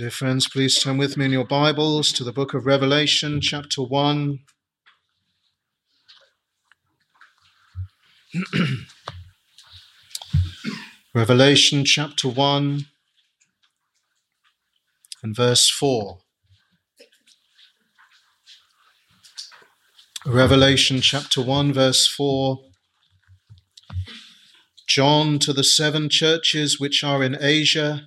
Dear friends, please turn with me in your Bibles to the book of Revelation, chapter 1. Revelation chapter 1 and verse 4. Revelation chapter 1, verse 4. John, to the 7 churches which are in Asia,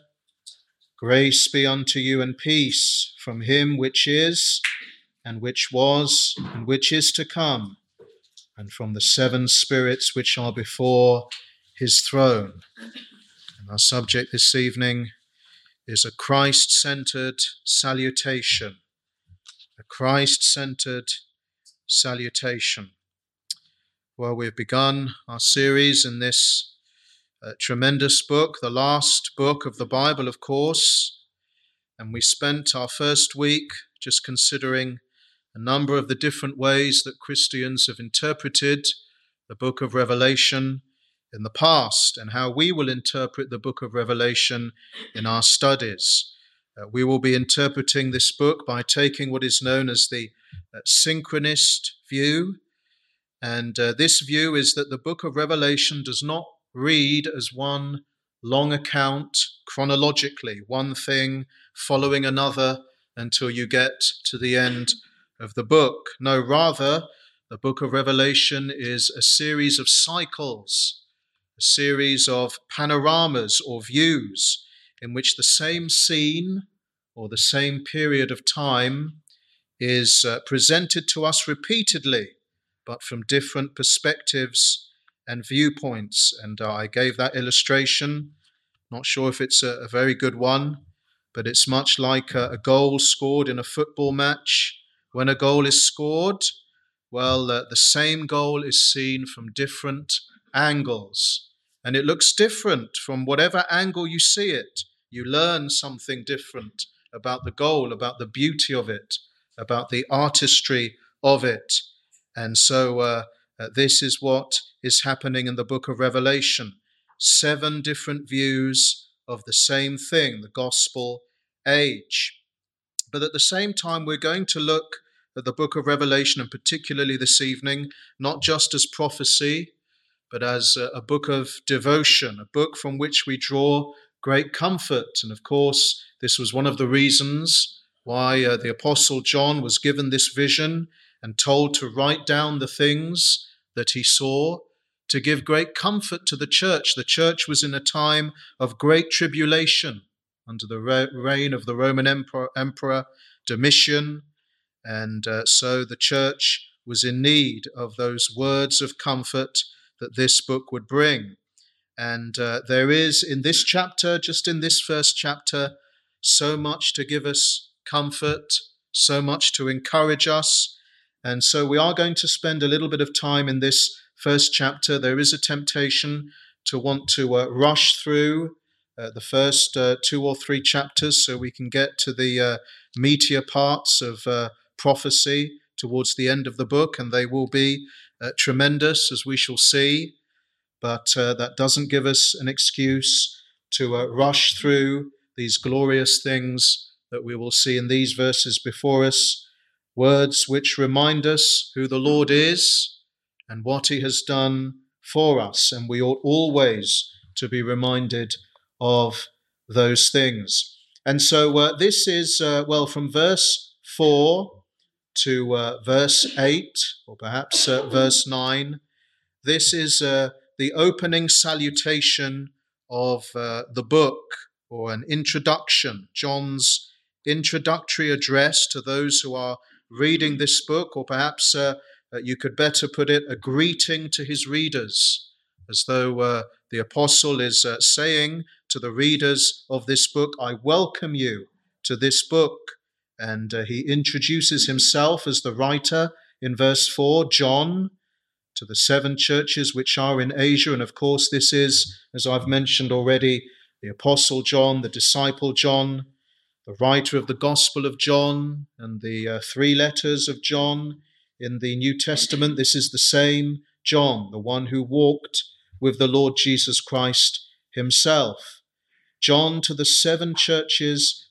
grace be unto you and peace from him which is, and which was, and which is to come, and from the 7 spirits which are before his throne. And our subject this evening is a Christ-centered salutation. A Christ-centered salutation. Well, we've begun our series in this tremendous book, the last book of the Bible, of course, and we spent our first week just considering a number of the different ways that Christians have interpreted the book of Revelation in the past and how we will interpret the book of Revelation in our studies. We will be interpreting this book by taking what is known as the synchronist view, and this view is that the book of Revelation does not read as one long account chronologically, one thing following another until you get to the end of the book. No, rather, the book of Revelation is a series of cycles, a series of panoramas or views in which the same scene or the same period of time is presented to us repeatedly, but from different perspectives and viewpoints. And I gave that illustration. Not sure if it's a very good one, but it's much like a goal scored in a football match. When a goal is scored, well, the same goal is seen from different angles, and it looks different from whatever angle you see it. You learn something different about the goal, about the beauty of it, about the artistry of it. And so this is what is happening in the book of Revelation. 7 different views of the same thing, the gospel age. But at the same time, we're going to look at the book of Revelation, and particularly this evening, not just as prophecy, but as a book of devotion, a book from which we draw great comfort. And of course, this was one of the reasons why the Apostle John was given this vision and told to write down the things that he saw, to give great comfort to the church. The church was in a time of great tribulation under the reign of the Roman Emperor Domitian, and so the church was in need of those words of comfort that this book would bring. And there is in this chapter, just in this first chapter, so much to give us comfort, so much to encourage us. And so we are going to spend a little bit of time in this first chapter. There is a temptation to want to rush through the first 2 or 3 chapters so we can get to the meatier parts of prophecy towards the end of the book, and they will be tremendous, as we shall see. But that doesn't give us an excuse to rush through these glorious things that we will see in these verses before us. Words which remind us who the Lord is and what he has done for us. And we ought always to be reminded of those things. And so this is, from verse 4 to verse 8, or perhaps verse 9. This is the opening salutation of the book, or an introduction, John's introductory address to those who are reading this book, or perhaps you could better put it, a greeting to his readers, as though the apostle is saying to the readers of this book, I welcome you to this book. And he introduces himself as the writer in verse 4, John, to the 7 churches which are in Asia. And of course, this is, as I've mentioned already, the Apostle John, the disciple John, the writer of the Gospel of John and the 3 letters of John in the New Testament. This is the same John, the one who walked with the Lord Jesus Christ himself. John, to the 7 churches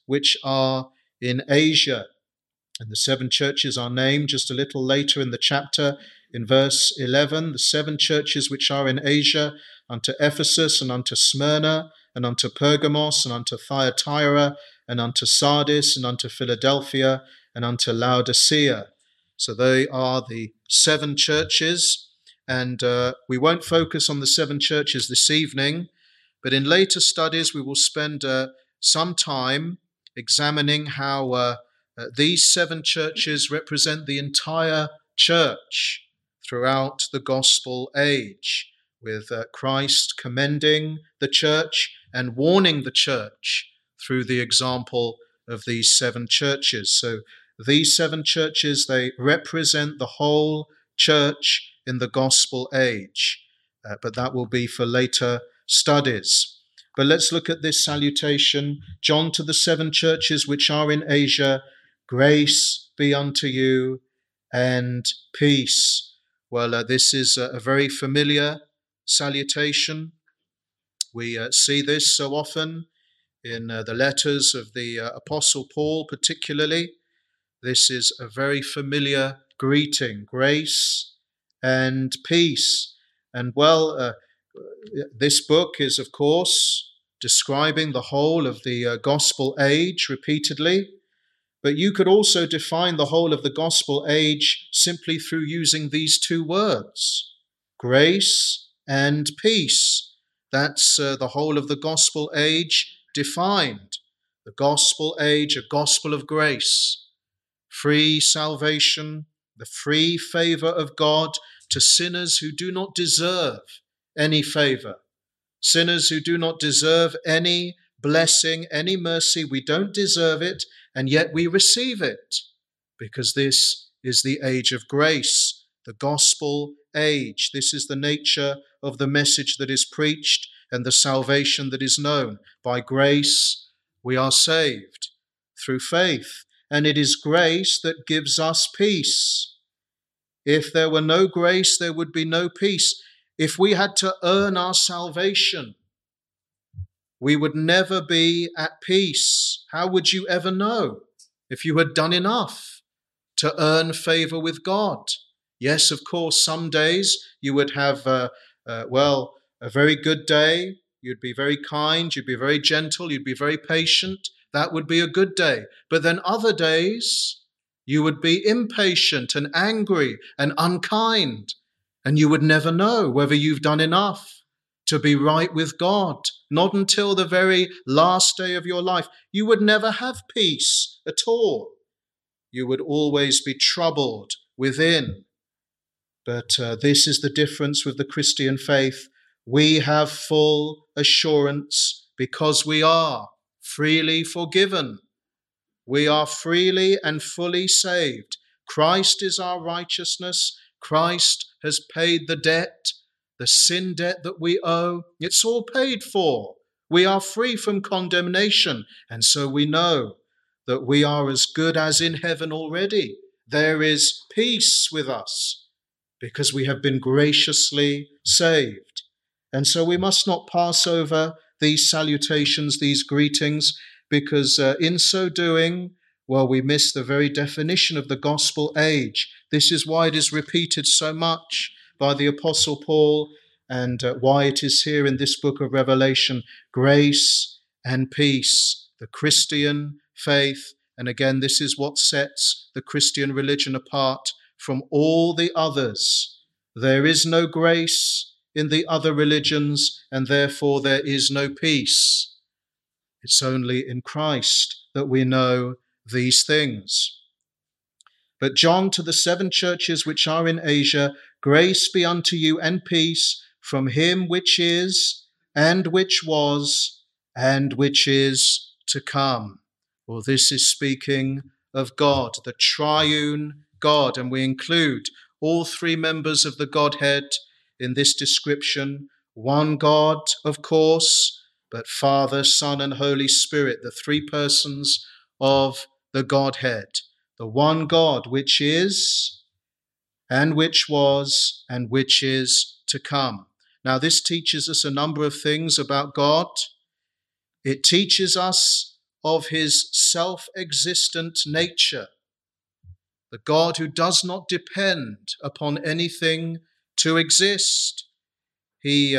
which are in Asia. And the 7 churches are named just a little later in the chapter in verse 11. The 7 churches which are in Asia, unto Ephesus, and unto Smyrna, and unto Pergamos, and unto Thyatira, and unto Sardis, and unto Philadelphia, and unto Laodicea. So they are the 7 churches, and we won't focus on the 7 churches this evening, but in later studies we will spend some time examining how these 7 churches represent the entire church throughout the gospel age, with Christ commending the church and warning the church through the example of these 7 churches. So these 7 churches, they represent the whole church in the gospel age, but that will be for later studies. But let's look at this salutation. John to the 7 churches which are in Asia, grace be unto you and peace. Well, this is a very familiar salutation. We see this so often in the letters of the Apostle Paul particularly. This is a very familiar greeting, grace and peace. And this book is, of course, describing the whole of the gospel age repeatedly. But you could also define the whole of the gospel age simply through using these 2 words, grace and peace. That's the whole of the gospel age defined. The gospel age, a gospel of grace, free salvation, the free favor of God to sinners who do not deserve any favor, sinners who do not deserve any blessing, any mercy. We don't deserve it, and yet we receive it, because this is the age of grace, the gospel age. This is the nature of the message that is preached and the salvation that is known. By grace we are saved through faith, and it is grace that gives us peace. If there were no grace, there would be no peace. If we had to earn our salvation, we would never be at peace. How would you ever know if you had done enough to earn favor with God? Yes, of course, some days you would have, a very good day. You'd be very kind. You'd be very gentle. You'd be very patient. That would be a good day. But then other days, you would be impatient and angry and unkind, and you would never know whether you've done enough to be right with God. Not until the very last day of your life. You would never have peace at all. You would always be troubled within. But this is the difference with the Christian faith. We have full assurance because we are freely forgiven. We are freely and fully saved. Christ is our righteousness. Christ has paid the debt, the sin debt that we owe. It's all paid for. We are free from condemnation. And so we know that we are as good as in heaven already. There is peace with us because we have been graciously saved. And so we must not pass over these salutations, these greetings, because in so doing, we miss the very definition of the gospel age. This is why it is repeated so much by the Apostle Paul, and why it is here in this book of Revelation, grace and peace, the Christian faith. And again, this is what sets the Christian religion apart from all the others. There is no grace in the other religions, and therefore there is no peace. It's only in Christ that we know these things. But John to the 7 churches which are in Asia, grace be unto you and peace from him which is, and which was, and which is to come. Well, this is speaking of God, the triune God, and we include all 3 members of the Godhead in this description. One God, of course, but Father, Son, and Holy Spirit, the 3 persons of the Godhead. The one God which is, and which was, and which is to come. Now, this teaches us a number of things about God. It teaches us of his self-existent nature, the God who does not depend upon anything to exist. He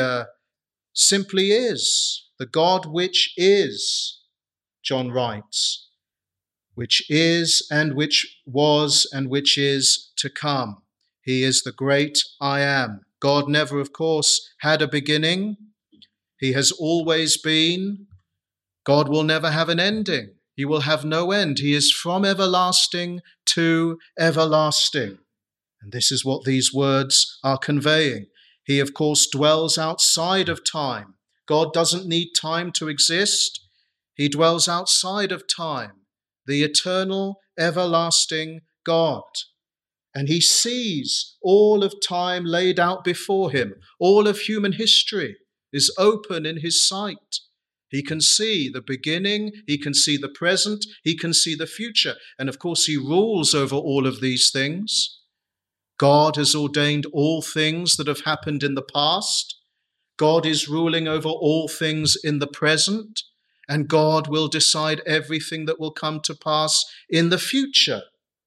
simply is the God which is, John writes, which is and which was and which is to come. He is the great I am. God never, of course, had a beginning. He has always been. God will never have an ending. He will have no end. He is from everlasting to everlasting. And this is what these words are conveying. He, of course, dwells outside of time. God doesn't need time to exist. He dwells outside of time, the eternal, everlasting God. And he sees all of time laid out before him. All of human history is open in his sight. He can see the beginning, he can see the present, he can see the future. And of course, he rules over all of these things. God has ordained all things that have happened in the past. God is ruling over all things in the present. And God will decide everything that will come to pass in the future,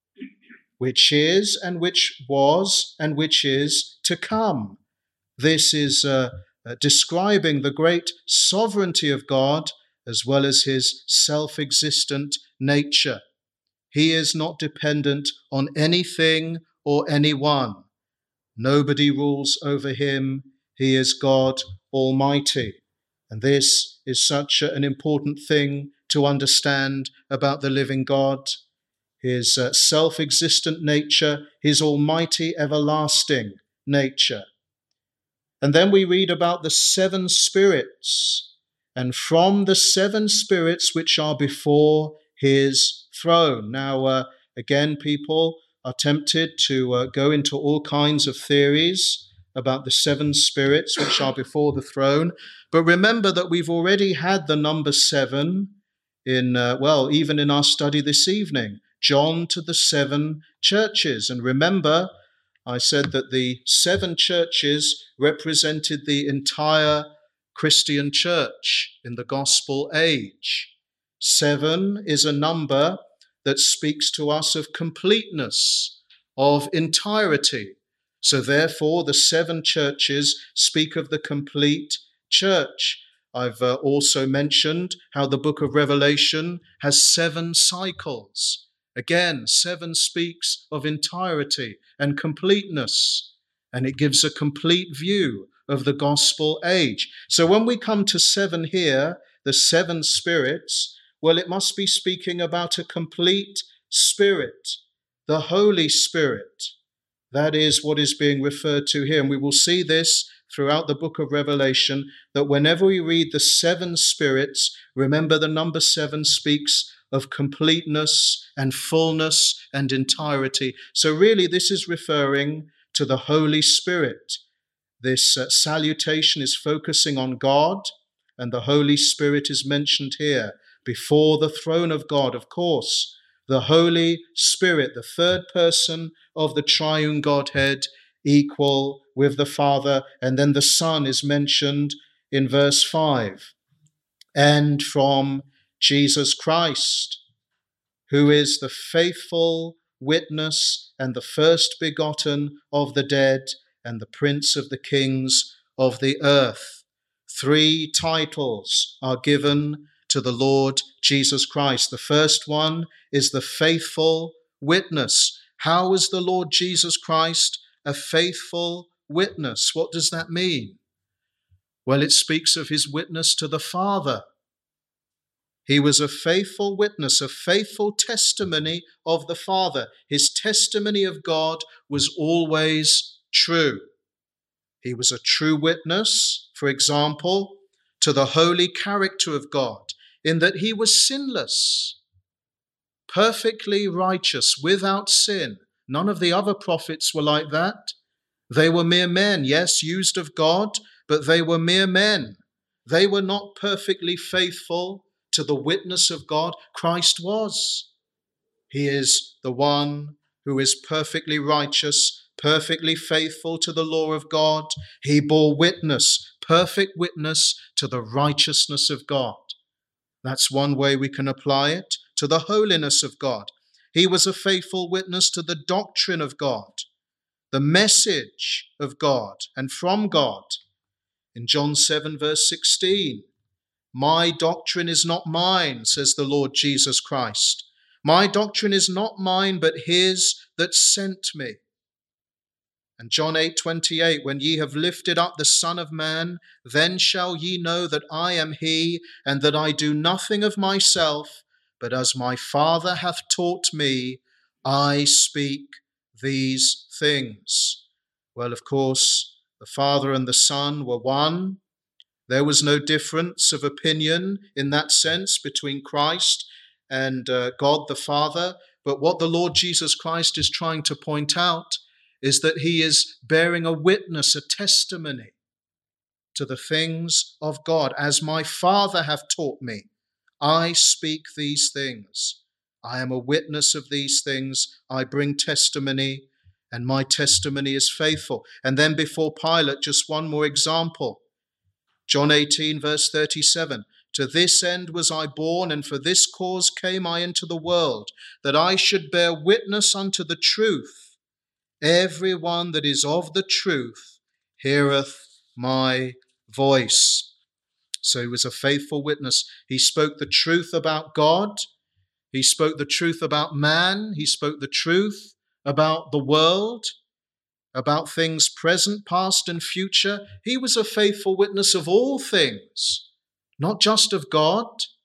which is and which was and which is to come. This is describing the great sovereignty of God as well as his self-existent nature. He is not dependent on anything or anyone. Nobody rules over him. He is God Almighty. And this is such an important thing to understand about the living God. His self-existent nature, his almighty, everlasting nature. And then we read about the seven spirits, and from the seven spirits which are before his throne. Now, again, people are tempted to go into all kinds of theories about the seven spirits which are before the throne. But remember that we've already had the number seven in, even in our study this evening. John to the seven churches. And remember, I said that the seven churches represented the entire Christian church in the gospel age. Seven is a number that speaks to us of completeness, of entirety. So therefore, the seven churches speak of the complete church. I've also mentioned how the book of Revelation has seven cycles. Again, seven speaks of entirety and completeness, and it gives a complete view of the gospel age. So when we come to seven here, the seven spirits, well, it must be speaking about a complete spirit, the Holy Spirit. That is what is being referred to here. And we will see this throughout the book of Revelation, that whenever we read the seven spirits, remember the number seven speaks of completeness and fullness and entirety. So really this is referring to the Holy Spirit. This salutation is focusing on God, and the Holy Spirit is mentioned here before the throne of God. Of course, the Holy Spirit, the third person of the triune Godhead, equal with the Father. And then the Son is mentioned in verse 5. And from Jesus Christ, who is the faithful witness and the first begotten of the dead and the Prince of the kings of the earth. Three titles are given to the Lord Jesus Christ. The first one is the faithful witness. How is the Lord Jesus Christ a faithful witness? What does that mean? Well, it speaks of his witness to the Father. He was a faithful witness, a faithful testimony of the Father. His testimony of God was always true. He was a true witness, for example, to the holy character of God, in that he was sinless, perfectly righteous, without sin. None of the other prophets were like that. They were mere men, yes, used of God, but they were mere men. They were not perfectly faithful to the witness of God. Christ was. He is the one who is perfectly righteous, perfectly faithful to the law of God. He bore witness, perfect witness to the righteousness of God. That's one way we can apply it to the holiness of God. He was a faithful witness to the doctrine of God, the message of God and from God. In John 7 verse 16, my doctrine is not mine, says the Lord Jesus Christ. My doctrine is not mine, but his that sent me. And John 8:28, when ye have lifted up the Son of Man, then shall ye know that I am he, and that I do nothing of myself, but as my Father hath taught me, I speak these things. Well, of course, the Father and the Son were one. There was no difference of opinion in that sense between Christ and God the Father. But what the Lord Jesus Christ is trying to point out is that he is bearing a witness, a testimony to the things of God. As my Father hath taught me, I speak these things. I am a witness of these things. I bring testimony, and my testimony is faithful. And then before Pilate, just one more example. John 18, verse 37, to this end was I born, and for this cause came I into the world, that I should bear witness unto the truth. Every one that is of the truth heareth my voice. So he was a faithful witness. He spoke the truth about God. He spoke the truth about man. He spoke the truth about the world, about things present, past, and future. He was a faithful witness of all things, not just of God,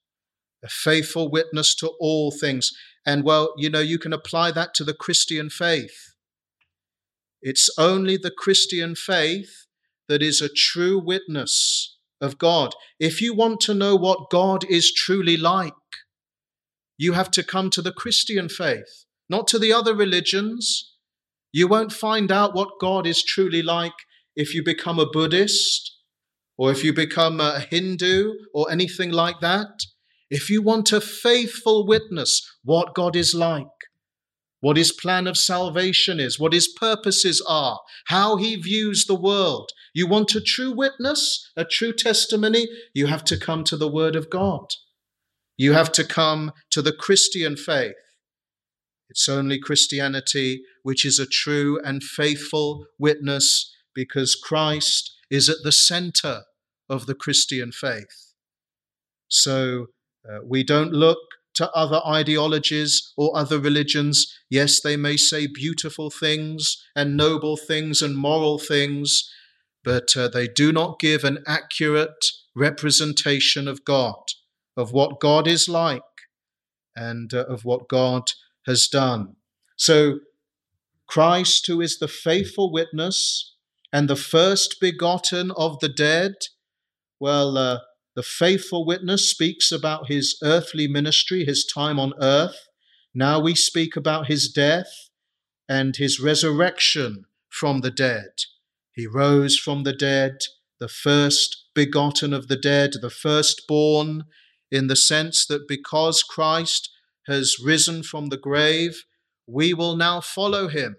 a faithful witness to all things. And well, you can apply that to the Christian faith. It's only the Christian faith that is a true witness of God. If you want to know what God is truly like, you have to come to the Christian faith, not to the other religions. You won't find out what God is truly like if you become a Buddhist or if you become a Hindu or anything like that. If you want a faithful witness what God is like, what his plan of salvation is, what his purposes are, how he views the world, you want a true witness, a true testimony, you have to come to the Word of God. You have to come to the Christian faith. It's only Christianity which is a true and faithful witness, because Christ is at the center of the Christian faith. So we don't look to other ideologies or other religions. Yes, they may say beautiful things and noble things and moral things, but they do not give an accurate representation of God, of what God is like, and of what God has done. So Christ, who is the faithful witness and the first begotten of the dead, well, the faithful witness speaks about his earthly ministry, his time on earth. Now we speak about his death and his resurrection from the dead. He rose from the dead, the first begotten of the dead, the firstborn, in the sense that because Christ has risen from the grave, we will now follow him.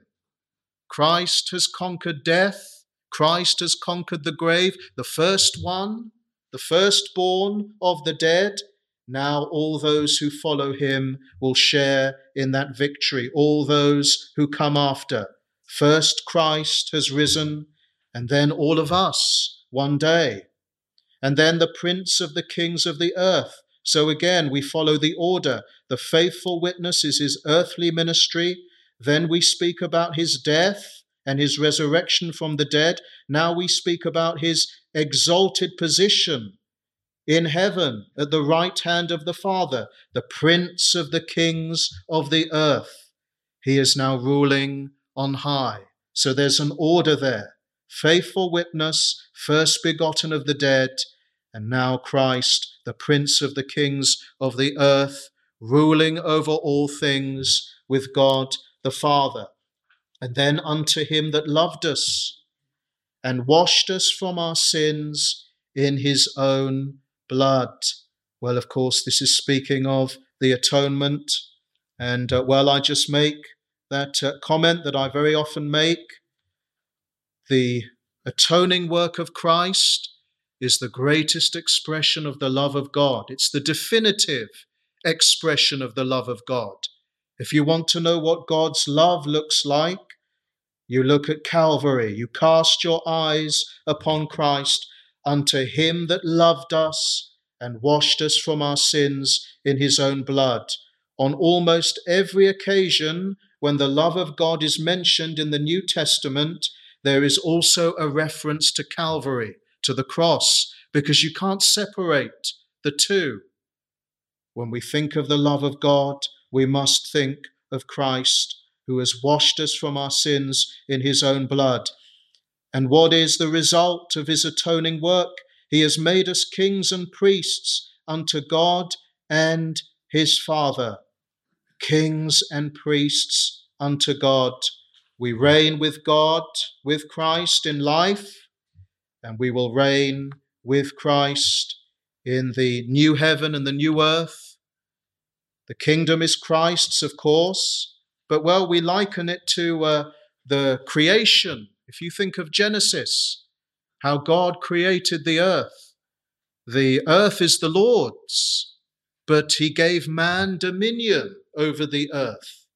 Christ has conquered death. Christ has conquered the grave, the first one, the firstborn of the dead. Now all those who follow him will share in that victory. All those who come after. First Christ has risen, and then all of us one day. And then the Prince of the kings of the earth. So again, we follow the order. The faithful witness is his earthly ministry. Then we speak about his death and his resurrection from the dead. Now we speak about his exalted position in heaven at the right hand of the Father, the Prince of the kings of the earth. He is now ruling on high. So there's an order there. Faithful witness, first begotten of the dead, and now Christ, the Prince of the kings of the earth, ruling over all things with God the Father. And then unto him that loved us and washed us from our sins in his own blood. Well, of course, this is speaking of the atonement. And I just make that comment that I very often make. The atoning work of Christ is the greatest expression of the love of God. It's the definitive expression of the love of God. If you want to know what God's love looks like, you look at Calvary. You cast your eyes upon Christ, unto him that loved us and washed us from our sins in his own blood. On almost every occasion when the love of God is mentioned in the New Testament, there is also a reference to Calvary, to the cross, because you can't separate the two. When we think of the love of God, we must think of Christ, who has washed us from our sins in his own blood. And what is the result of his atoning work? He has made us kings and priests unto God and his Father. Kings and priests unto God. We reign with God, with Christ in life, and we will reign with Christ in the new heaven and the new earth. The kingdom is Christ's, of course, but well, we liken it to the creation. If you think of Genesis, how God created the earth is the Lord's, but he gave man dominion over the earth,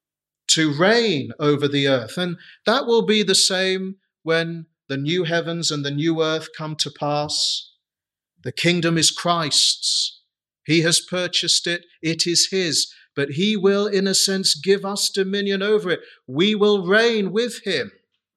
to reign over the earth. And that will be the same when the new heavens and the new earth come to pass. The kingdom is Christ's. He has purchased it. It is his. But he will, in a sense, give us dominion over it. We will reign with him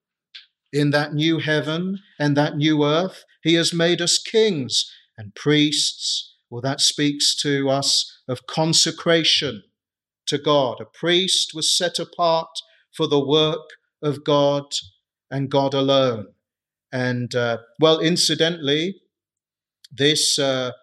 in that new heaven and that new earth. He has made us kings and priests. Well, that speaks to us of consecration to God. A priest was set apart for the work of God and God alone. And, incidentally, this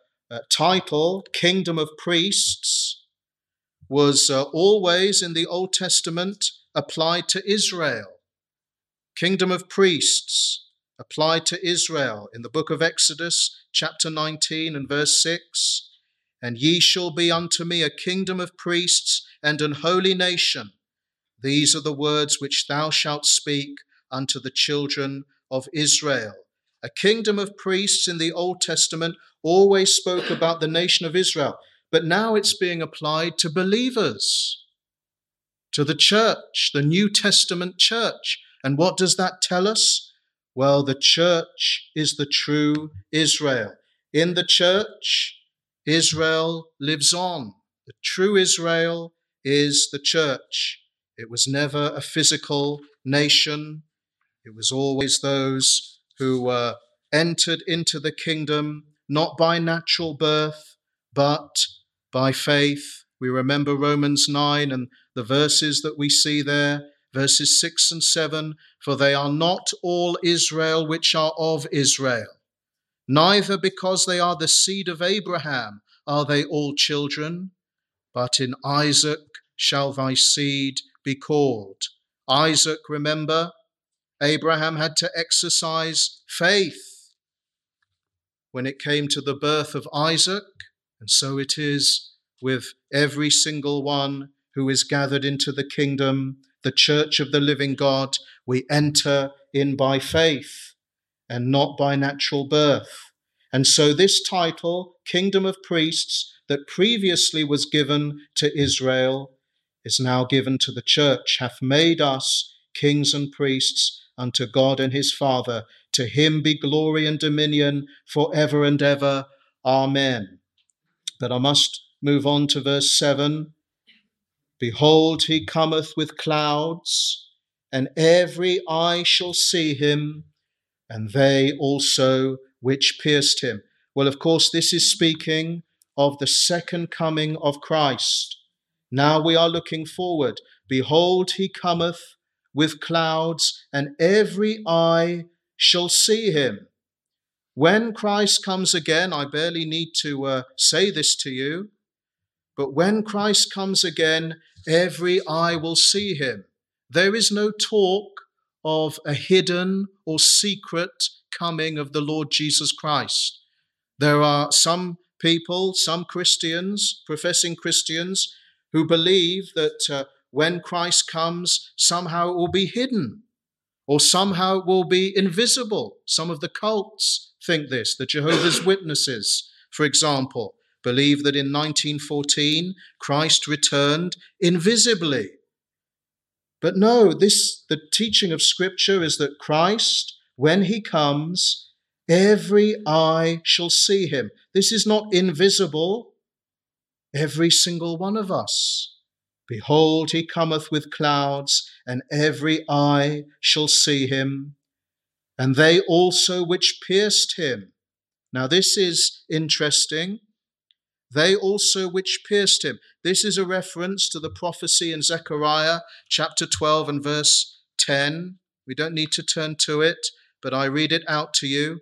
title, Kingdom of Priests, was always in the Old Testament applied to Israel. Kingdom of Priests applied to Israel in the book of Exodus, chapter 19 and verse 6. And ye shall be unto me a kingdom of priests and an holy nation. These are the words which thou shalt speak unto the children of Israel. A kingdom of priests in the Old Testament always spoke about the nation of Israel, but now it's being applied to believers, to the church, the New Testament church. And what does that tell us? Well, the church is the true Israel. In the church, Israel lives on. The true Israel is the church. It was never a physical nation. It was always those who entered into the kingdom, not by natural birth, but by faith. We remember Romans 9 and the verses that we see there, verses 6 and 7, for they are not all Israel which are of Israel. Neither because they are the seed of Abraham are they all children, but in Isaac shall thy seed be called. Isaac, remember, Abraham had to exercise faith when it came to the birth of Isaac, and so it is with every single one who is gathered into the kingdom, the church of the living God. We enter in by faith and not by natural birth. And so this title, Kingdom of Priests, that previously was given to Israel, is now given to the church, hath made us kings and priests unto God and his Father. To him be glory and dominion forever and ever. Amen. But I must move on to verse 7. Behold, he cometh with clouds, and every eye shall see him, and they also which pierced him. Well, of course, this is speaking of the second coming of Christ. Now we are looking forward. Behold, he cometh with clouds, and every eye shall see him. When Christ comes again, I barely need to say this to you, but when Christ comes again, every eye will see him. There is no talk of a hidden or secret coming of the Lord Jesus Christ. There are some people, some Christians, professing Christians, who believe that when Christ comes, somehow it will be hidden, or somehow it will be invisible. Some of the cults think this. The Jehovah's Witnesses, for example, believe that in 1914 Christ returned invisibly. But no, the teaching of Scripture is that Christ, when he comes, every eye shall see him. This is not invisible. Every single one of us. Behold, he cometh with clouds, and every eye shall see him, and they also which pierced him. Now this is interesting. They also which pierced him. This is a reference to the prophecy in Zechariah chapter 12 and verse 10. We don't need to turn to it, but I read it out to you.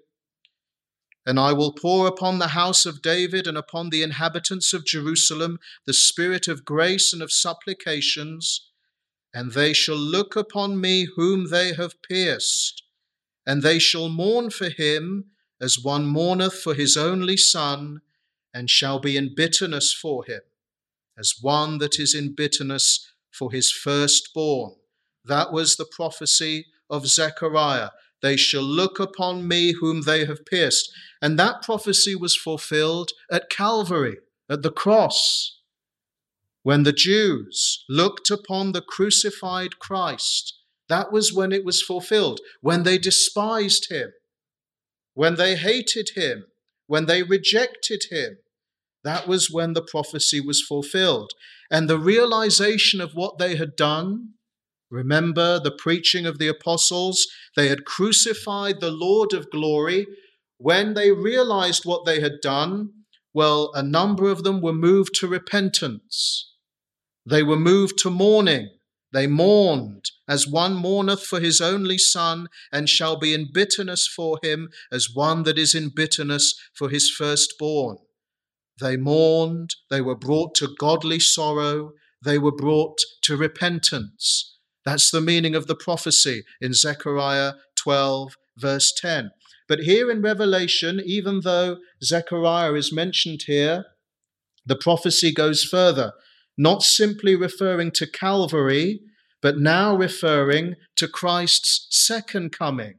And I will pour upon the house of David and upon the inhabitants of Jerusalem the spirit of grace and of supplications, and they shall look upon me whom they have pierced, and they shall mourn for him as one mourneth for his only son, and shall be in bitterness for him, as one that is in bitterness for his firstborn. That was the prophecy of Zechariah. They shall look upon me whom they have pierced. And that prophecy was fulfilled at Calvary, at the cross, when the Jews looked upon the crucified Christ. That was when it was fulfilled, when they despised him, when they hated him, when they rejected him. That was when the prophecy was fulfilled. And the realization of what they had done, remember the preaching of the apostles, they had crucified the Lord of glory. When they realized what they had done, well, a number of them were moved to repentance. They were moved to mourning. They mourned, as one mourneth for his only son, and shall be in bitterness for him, as one that is in bitterness for his firstborn. They mourned, they were brought to godly sorrow, they were brought to repentance. That's the meaning of the prophecy in Zechariah 12, verse 10. But here in Revelation, even though Zechariah is mentioned here, the prophecy goes further, not simply referring to Calvary, but now referring to Christ's second coming.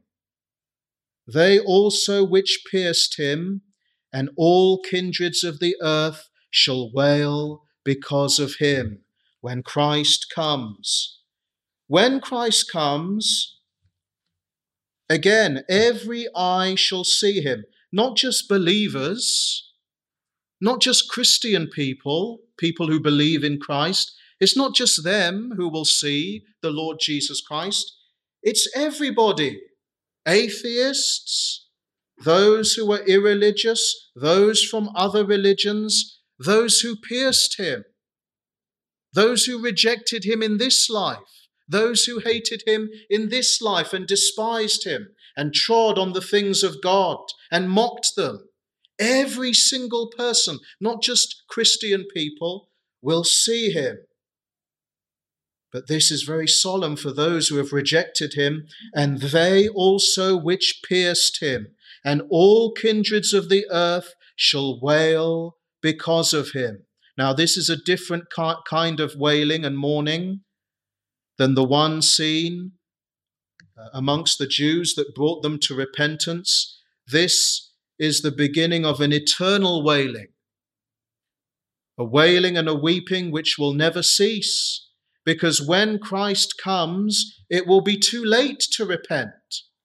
They also which pierced him, and all kindreds of the earth shall wail because of him, when Christ comes. When Christ comes, again, every eye shall see him, not just believers, not just Christian people, people who believe in Christ. It's not just them who will see the Lord Jesus Christ. It's everybody, atheists, those who were irreligious, those from other religions, those who pierced him, those who rejected him in this life, those who hated him in this life and despised him and trod on the things of God and mocked them. Every single person, not just Christian people, will see him. But this is very solemn for those who have rejected him, and they also which pierced him, and all kindreds of the earth shall wail because of him. Now, this is a different kind of wailing and mourning than the one seen amongst the Jews that brought them to repentance. This is the beginning of an eternal wailing, a wailing and a weeping which will never cease, because when Christ comes, it will be too late to repent.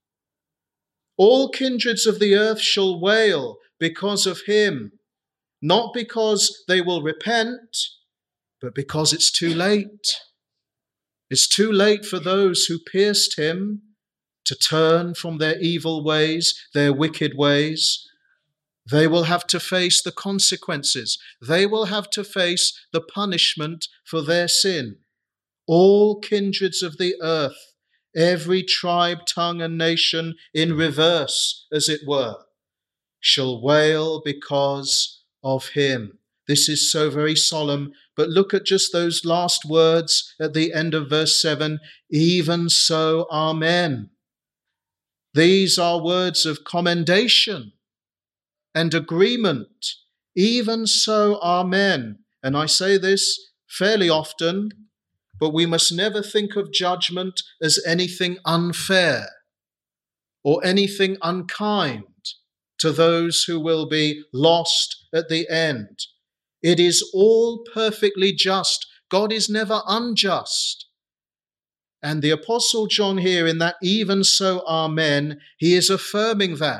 All kindreds of the earth shall wail because of him, not because they will repent, but because it's too late. It's too late for those who pierced him to turn from their evil ways, their wicked ways. They will have to face the consequences. They will have to face the punishment for their sin. All kindreds of the earth, every tribe, tongue, and nation in reverse, as it were, shall wail because of him. This is so very solemn, but look at just those last words at the end of verse 7, even so, amen. These are words of commendation and agreement. Even so, amen. And I say this fairly often, but we must never think of judgment as anything unfair or anything unkind. to those who will be lost at the end. It is all perfectly just. God is never unjust. And the Apostle John here, in that even so amen, he is affirming that.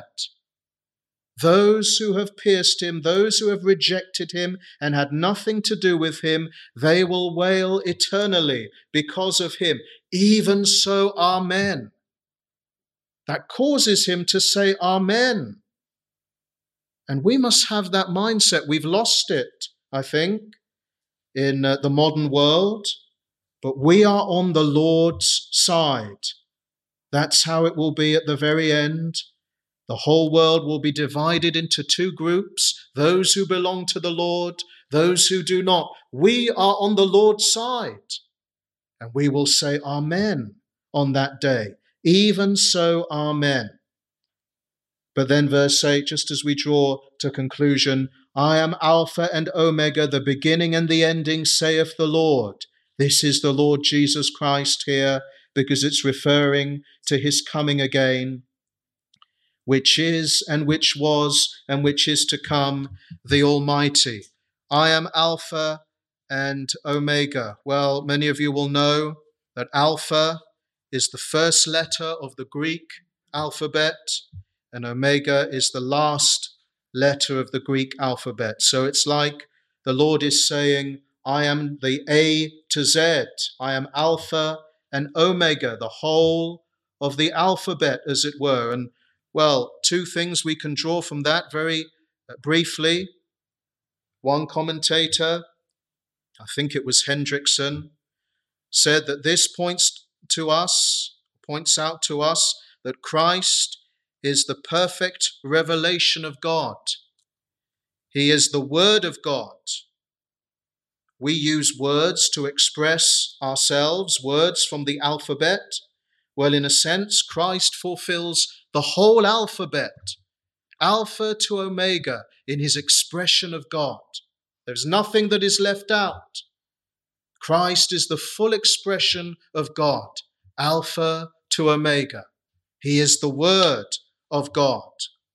Those who have pierced him, those who have rejected him and had nothing to do with him, they will wail eternally because of him. Even so, amen. That causes him to say amen. And we must have that mindset. We've lost it, I think, in the modern world, but we are on the Lord's side. That's how it will be at the very end. The whole world will be divided into two groups, those who belong to the Lord, those who do not. We are on the Lord's side, and we will say amen on that day. Even so, amen. But then verse 8, just as we draw to conclusion, I am Alpha and Omega, the beginning and the ending, saith the Lord. This is the Lord Jesus Christ here, because it's referring to his coming again, which is and which was and which is to come, the Almighty. I am Alpha and Omega. Well, many of you will know that Alpha is the first letter of the Greek alphabet, and Omega is the last letter of the Greek alphabet. So it's like the Lord is saying, I am the A to Z. I am Alpha and Omega, the whole of the alphabet, as it were. And well, two things we can draw from that very briefly. One commentator, I think it was Hendrickson, said that this points out to us that Christ is the perfect revelation of God. He is the Word of God. We use words to express ourselves, words from the alphabet. Well, in a sense, Christ fulfills the whole alphabet, Alpha to Omega, in his expression of God. There's nothing that is left out. Christ is the full expression of God, Alpha to Omega. He is the Word of God.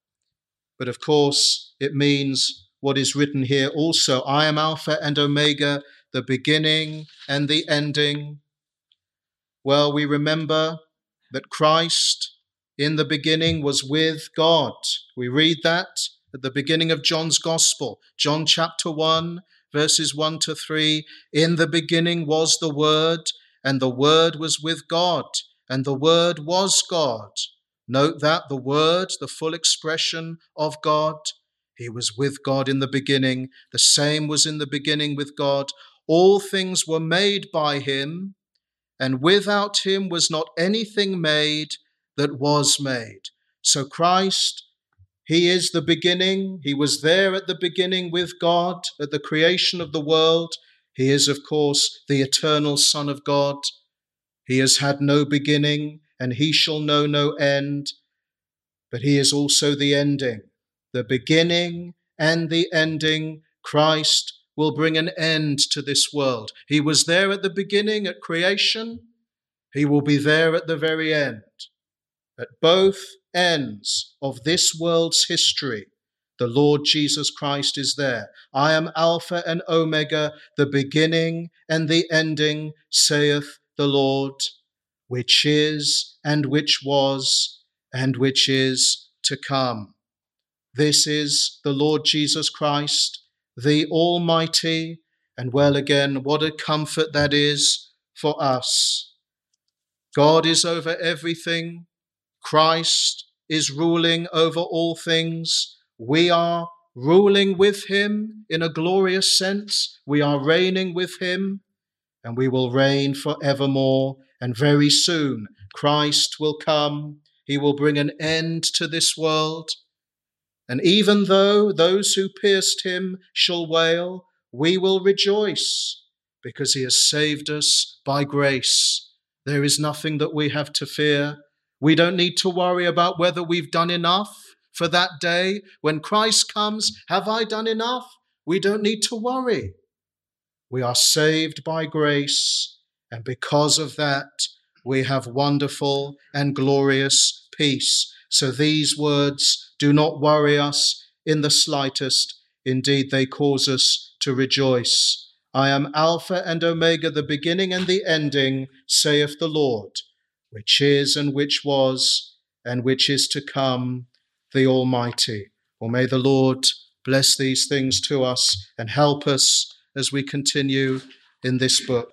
But of course, it means what is written here also. I am Alpha and Omega, the beginning and the ending. Well, we remember that Christ in the beginning was with God. We read that at the beginning of John's Gospel, John chapter 1, verses 1 to 3. In the beginning was the Word, and the Word was with God, and the Word was God. Note that the Word, the full expression of God, he was with God in the beginning. The same was in the beginning with God. All things were made by him, and without him was not anything made that was made. So Christ, he is the beginning. He was there at the beginning with God, at the creation of the world. He is, of course, the eternal Son of God. He has had no beginning, and he shall know no end. But he is also the ending. The beginning and the ending, Christ will bring an end to this world. He was there at the beginning, at creation. He will be there at the very end. At both ends of this world's history, the Lord Jesus Christ is there. I am Alpha and Omega, the beginning and the ending, saith the Lord, which is and which was and which is to come. This is the Lord Jesus Christ, the Almighty, and well again, what a comfort that is for us. God is over everything. Christ is ruling over all things. We are ruling with him in a glorious sense. We are reigning with him, and we will reign forevermore. And very soon, Christ will come. He will bring an end to this world. And even though those who pierced him shall wail, we will rejoice, because he has saved us by grace. There is nothing that we have to fear. We don't need to worry about whether we've done enough for that day. When Christ comes, have I done enough? We don't need to worry. We are saved by grace, and because of that, we have wonderful and glorious peace. So these words do not worry us in the slightest. Indeed, they cause us to rejoice. I am Alpha and Omega, the beginning and the ending, saith the Lord, which is and which was and which is to come, the Almighty. Well, may the Lord bless these things to us and help us as we continue in this book.